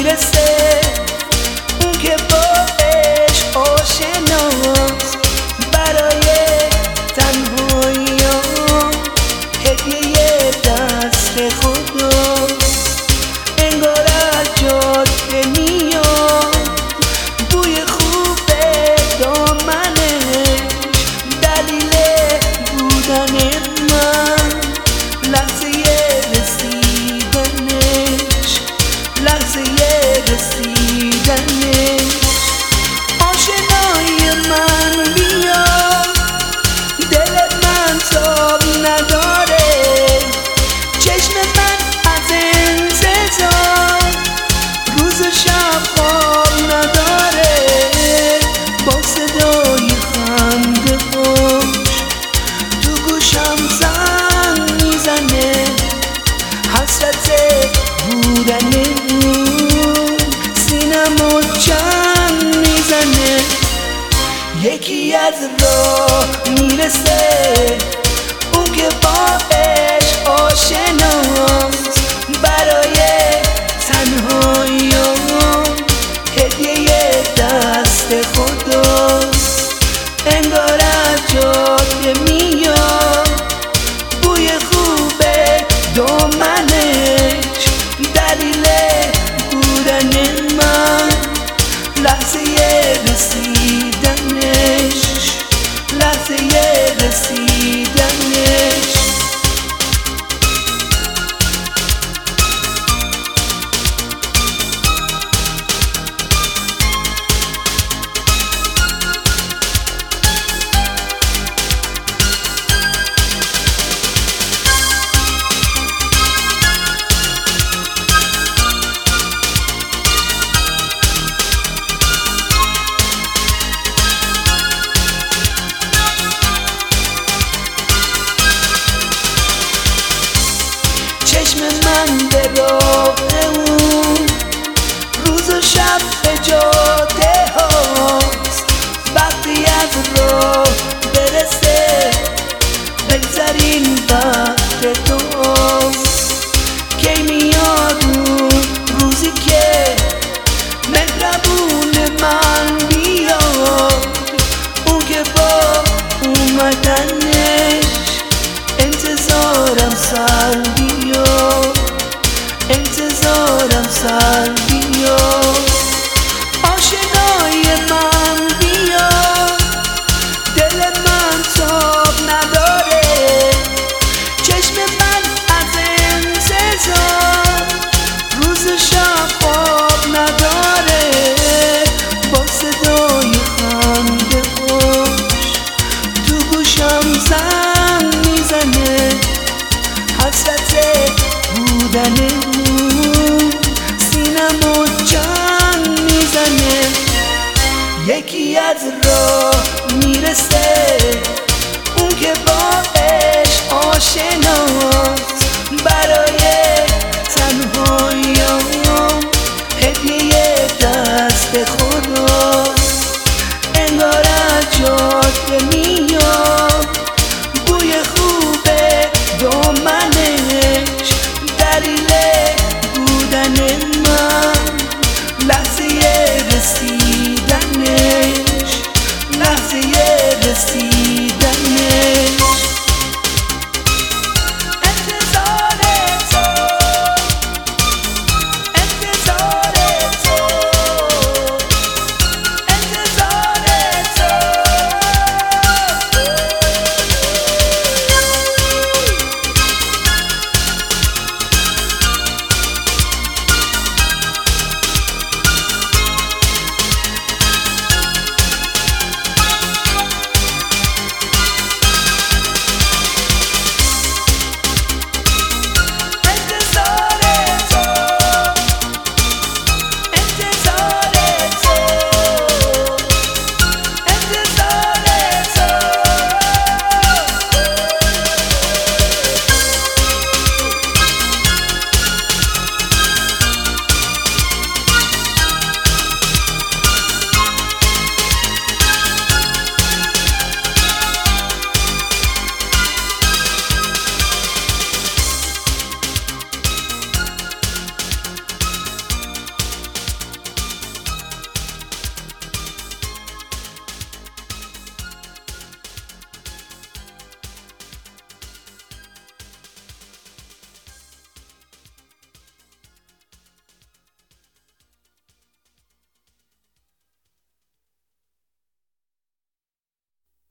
میرسه، اون که با عشق آشناست، برای تنهایی‌ها هدیه دست خداست. انگار از جاده میاد بوی خوب دامنش، دلیل بودن من لحظه رسیدنش، لحظه رسیدنش. آشنایی من بیاد، دل من تاب نداره، چشم من از انتظار روز و شب خواب نداره. با صدای خنده خوش تو گوشم زنگ میزنه، حسرت بودنمون سینمو جنگ میزنه. یکی از راه میرسه، اون که با عشق آشناست، برای تنهایی‌ها هدیه دست خداست. انگار از جاده میاد بوی خوب دامنش، دلیل بودن من لحظه رسیدنش، لحظه رسیدنش. چشم من به راه اون روز و شب به جاده هاست، وقتی از راه برسه بگذرین وقت توست. کی میاد اون روزی که مهربون من بیاد، اون که با اومدنش انتظارم سر بیاد، انتظارم سر بیاد. آشنای من بیاد، دل من تاب نداره، چشم من از انتظار روز و شب خواب نداره. با صدای خنده خوش تو گوشم زنگ میزنه، حسرت بودنمون سینمو جنگ میزنه. یکی از راه میرسه،